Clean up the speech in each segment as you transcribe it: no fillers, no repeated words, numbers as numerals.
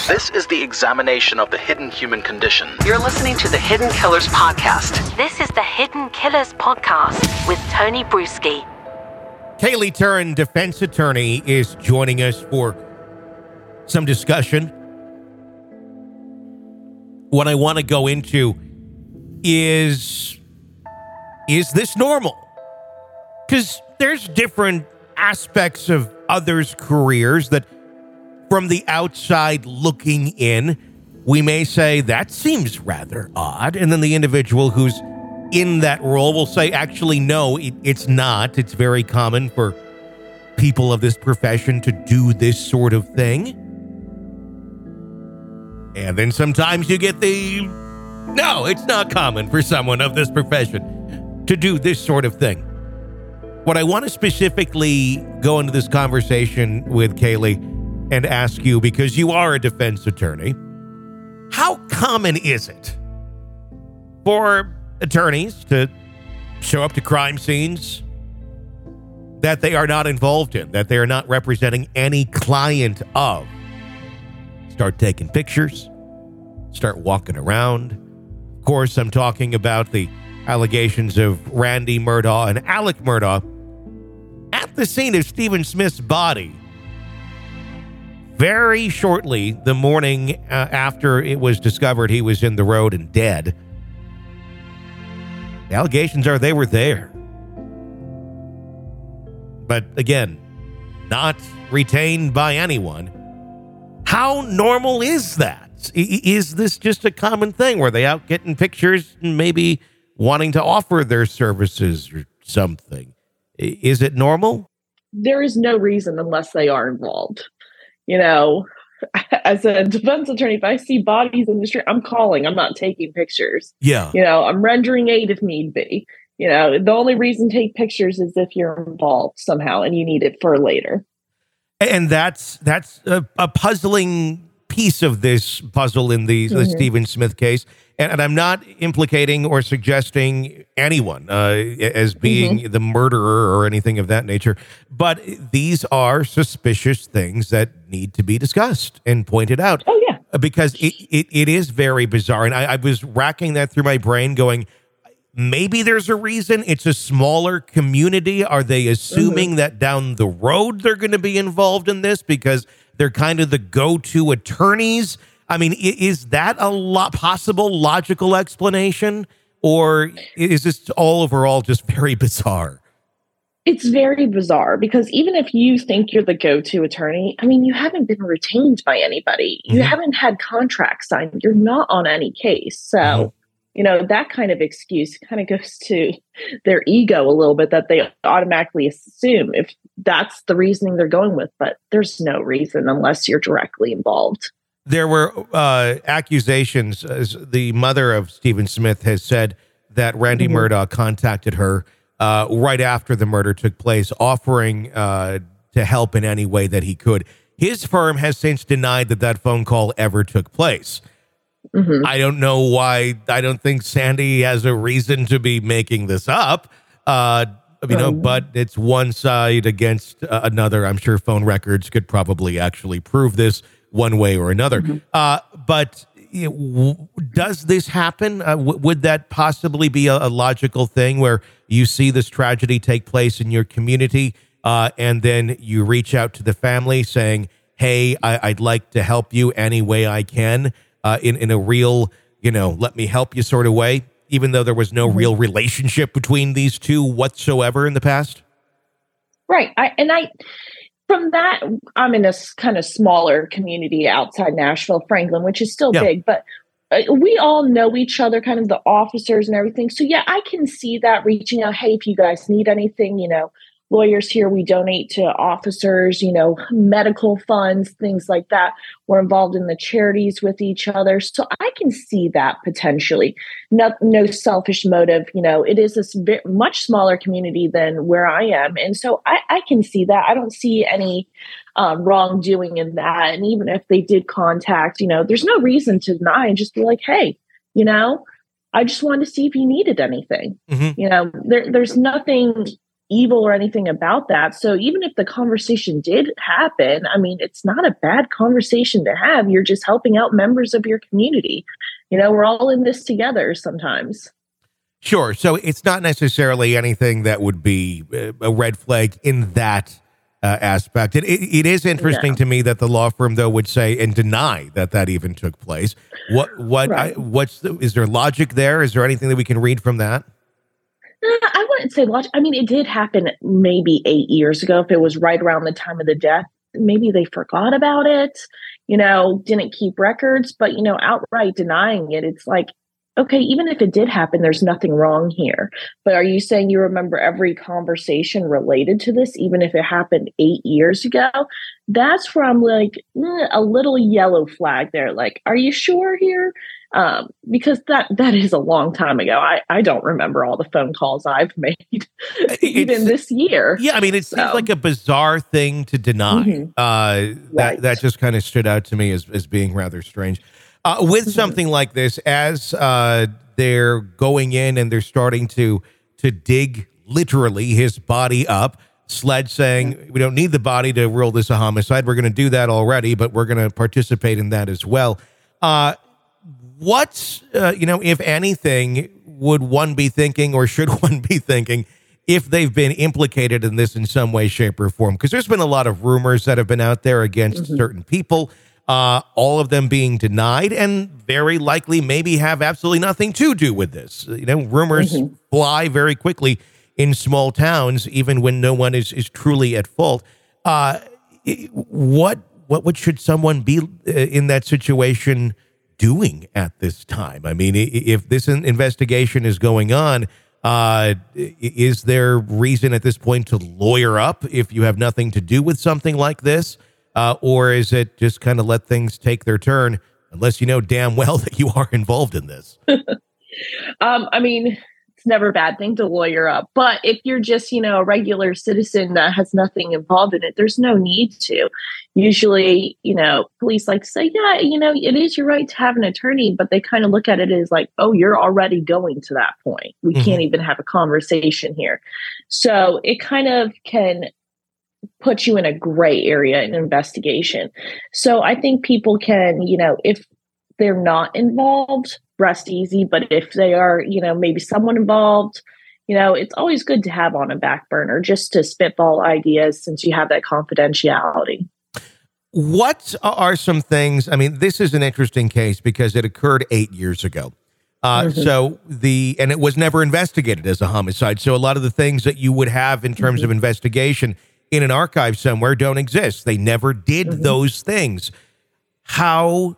This is the examination of the hidden human condition. You're listening to the Hidden Killers Podcast. This is the Hidden Killers Podcast with Tony Brueski. Kaylee Turin, defense attorney, is joining us for some discussion. What I want to go into is this normal? Because there's different aspects of others' careers that, from the outside looking in, we may say that seems rather odd. And then the individual who's in that role will say, actually, no, it's not. It's very common for people of this profession to do this sort of thing. And then sometimes you get no, it's not common for someone of this profession to do this sort of thing. What I want to specifically go into this conversation with Kaylee and ask you, because you are a defense attorney, how common is it for attorneys to show up to crime scenes that they are not involved in, that they are not representing any client of? Start taking pictures, start walking around. Of course, I'm talking about the allegations of Randy Murdaugh and Alec Murdaugh at the scene of Stephen Smith's body. Very shortly, the morning after it was discovered he was in the road and dead, the allegations are they were there. But again, not retained by anyone. How normal is that? Is this just a common thing? Were they out getting pictures and maybe wanting to offer their services or something? Is it normal? There is no reason unless they are involved. You know, as a defense attorney, if I see bodies in the street, I'm calling. I'm not taking pictures. Yeah. You know, I'm rendering aid if need be. You know, the only reason to take pictures is if you're involved somehow and you need it for later. And that's a puzzling piece of this puzzle in the Stephen Smith case. And I'm not implicating or suggesting anyone as being the murderer or anything of that nature. But these are suspicious things that need to be discussed and pointed out. Oh, yeah. Because it is very bizarre. And I was racking that through my brain going, maybe there's a reason. It's a smaller community. Are they assuming that down the road they're going to be involved in this because they're kind of the go-to attorneys? I mean, is that a possible logical explanation, or is this all overall just very bizarre? It's very bizarre because even if you think you're the go-to attorney, I mean, you haven't been retained by anybody. You haven't had contracts signed. You're not on any case. So, you know, that kind of excuse kind of goes to their ego a little bit, that they automatically assume if that's the reasoning they're going with. But there's no reason unless you're directly involved. There were accusations. The mother of Stephen Smith has said that Randy Murdaugh contacted her right after the murder took place, offering to help in any way that he could. His firm has since denied that phone call ever took place. I don't know why. I don't think Sandy has a reason to be making this up, but it's one side against another. I'm sure phone records could probably actually prove this one way or another. But does this happen? Would that possibly be a logical thing where you see this tragedy take place in your community and then you reach out to the family saying, hey, I'd like to help you any way I can in a real, let me help you sort of way, even though there was no real relationship between these two whatsoever in the past? Right. From that, I'm in a kind of smaller community outside Nashville, Franklin, which is still big, but we all know each other, kind of the officers and everything. So yeah, I can see that reaching out. Hey, if you guys need anything, lawyers here, we donate to officers, medical funds, things like that. We're involved in the charities with each other. So I can see that potentially. No selfish motive. It is a much smaller community than where I am. And so I can see that. I don't see any wrongdoing in that. And even if they did contact, there's no reason to deny and just be like, hey, I just wanted to see if you needed anything. There's nothing evil or anything about that. So even if the conversation did happen, I mean, it's not a bad conversation to have. You're just helping out members of your community. We're all in this together sometimes. Sure. So it's not necessarily anything that would be a red flag in that aspect. It is interesting to me that the law firm, though, would say and deny that even took place. Right. Is there logic there? Is there anything that we can read from that? I wouldn't say logic. I mean, it did happen maybe 8 years ago. If it was right around the time of the death, maybe they forgot about it, didn't keep records, but, outright denying it. It's like, okay, even if it did happen, there's nothing wrong here. But are you saying you remember every conversation related to this, even if it happened 8 years ago? That's where I'm like, a little yellow flag there. Like, are you sure here? Because that is a long time ago. I don't remember all the phone calls I've made, even this year. Yeah, I mean, it seems like a bizarre thing to deny. Mm-hmm. That just kind of stood out to me as being rather strange. With something like this, as they're going in and they're starting to dig literally his body up, Sledge saying, we don't need the body to rule this a homicide. We're going to do that already, but we're going to participate in that as well. What, if anything, would one be thinking or should one be thinking if they've been implicated in this in some way, shape, or form? Because there's been a lot of rumors that have been out there against certain people. All of them being denied and very likely maybe have absolutely nothing to do with this. Rumors fly very quickly in small towns, even when no one is truly at fault. What should someone be in that situation doing at this time? I mean, if this investigation is going on, is there reason at this point to lawyer up if you have nothing to do with something like this? Or is it just kind of let things take their turn unless you know damn well that you are involved in this? I mean, it's never a bad thing to lawyer up. But if you're just, a regular citizen that has nothing involved in it, there's no need to. Usually, police like to say, yeah, it is your right to have an attorney, but they kind of look at it as like, oh, you're already going to that point. We can't even have a conversation here. So it kind of can put you in a gray area in investigation. So I think people can, if they're not involved, rest easy. But if they are, maybe someone involved, it's always good to have on a back burner just to spitball ideas since you have that confidentiality. What are some things? I mean, this is an interesting case because it occurred 8 years ago. And it was never investigated as a homicide. So a lot of the things that you would have in terms of investigation in an archive somewhere don't exist. They never did those things. How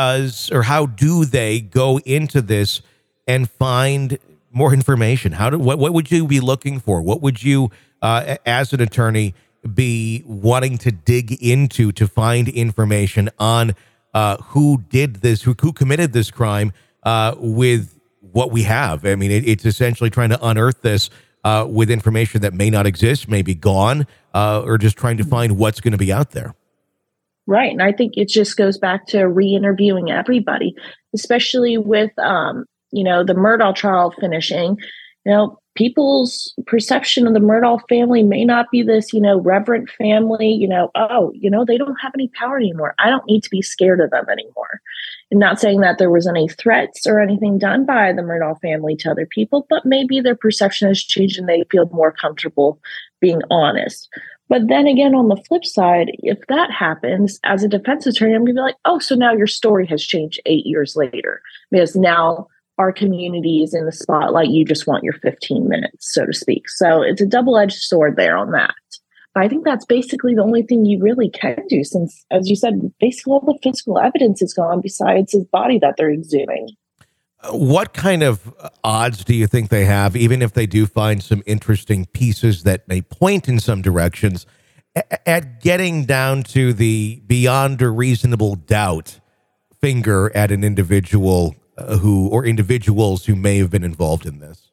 do they go into this and find more information? What would you be looking for? What would you, as an attorney, be wanting to dig into to find information on who did this, who committed this crime with what we have? I mean, it's essentially trying to unearth this with information that may not exist, may be gone, or just trying to find what's going to be out there. Right. And I think it just goes back to re-interviewing everybody, especially with, the Murdaugh trial finishing. People's perception of the Murdaugh family may not be this, reverent family, they don't have any power anymore. I don't need to be scared of them anymore. I'm not saying that there was any threats or anything done by the Murdaugh family to other people, but maybe their perception has changed and they feel more comfortable being honest. But then again, on the flip side, if that happens, as a defense attorney, I'm going to be like, oh, so now your story has changed 8 years later because now our community is in the spotlight. You just want your 15 minutes, so to speak. So it's a double-edged sword there on that. But I think that's basically the only thing you really can do since, as you said, basically all the physical evidence is gone besides his body that they're exhuming. What kind of odds do you think they have, even if they do find some interesting pieces that may point in some directions, at getting down to the beyond a reasonable doubt finger at an individual or individuals who may have been involved in this?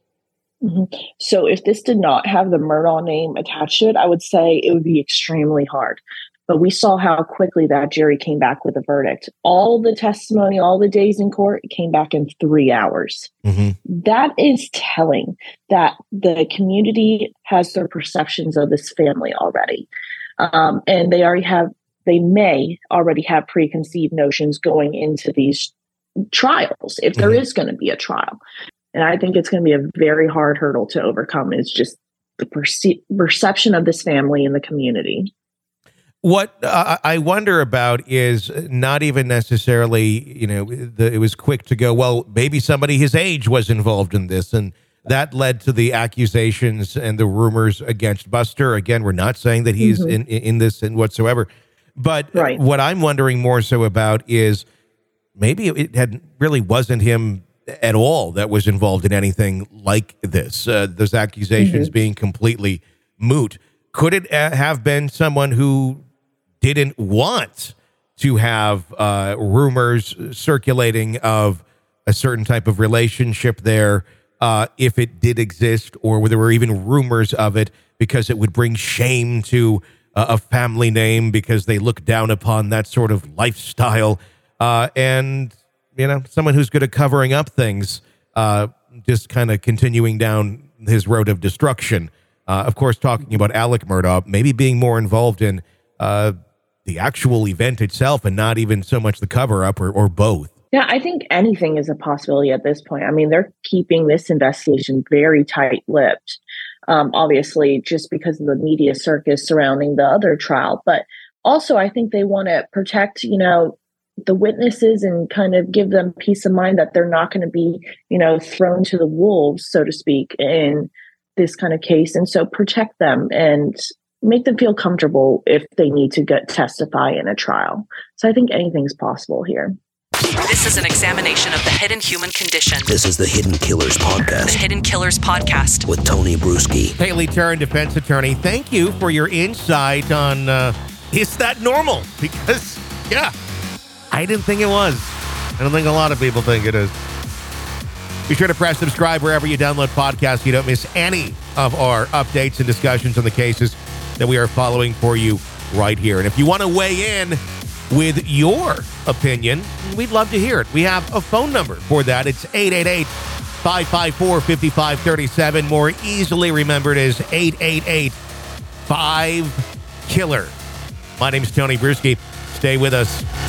So if this did not have the Murdaugh name attached to it, I would say it would be extremely hard. But we saw how quickly that jury came back with a verdict. All the testimony, all the days in court, it came back in 3 hours. Mm-hmm. That is telling that the community has their perceptions of this family already. And they may already have preconceived notions going into these trials, if there is going to be a trial. And I think it's going to be a very hard hurdle to overcome, is just the perception of this family in the community. What I wonder about is not even necessarily, it was quick to go, well, maybe somebody his age was involved in this. And that led to the accusations and the rumors against Buster. Again, we're not saying that he's in this and whatsoever. But what I'm wondering more so about is maybe it really wasn't him at all that was involved in anything like this. Those accusations being completely moot. Could it have been someone who didn't want to have rumors circulating of a certain type of relationship there, if it did exist, or there were even rumors of it because it would bring shame to a family name because they look down upon that sort of lifestyle, and someone who's good at covering up things, just kind of continuing down his road of destruction. Of course, talking about Alec Murdaugh, maybe being more involved in the actual event itself and not even so much the cover-up or both. Yeah, I think anything is a possibility at this point. I mean, they're keeping this investigation very tight-lipped, obviously, just because of the media circus surrounding the other trial. But also, I think they want to protect, the witnesses and kind of give them peace of mind that they're not going to be, thrown to the wolves, so to speak, in this kind of case. And so protect them and make them feel comfortable if they need to testify in a trial. So I think anything's possible here. This is an examination of the hidden human condition. This is the Hidden Killers Podcast. The Hidden Killers Podcast. With Tony Brueski. Haley Turn, defense attorney, thank you for your insight on is that normal? Because, I didn't think it was. I don't think a lot of people think it is. Be sure to press subscribe wherever you download podcasts so you don't miss any of our updates and discussions on the cases that we are following for you right here. And if you want to weigh in with your opinion, we'd love to hear it. We have a phone number for that. It's 888-554-5537. More easily remembered as 888-5-KILLER. My name is Tony Brueski. Stay with us.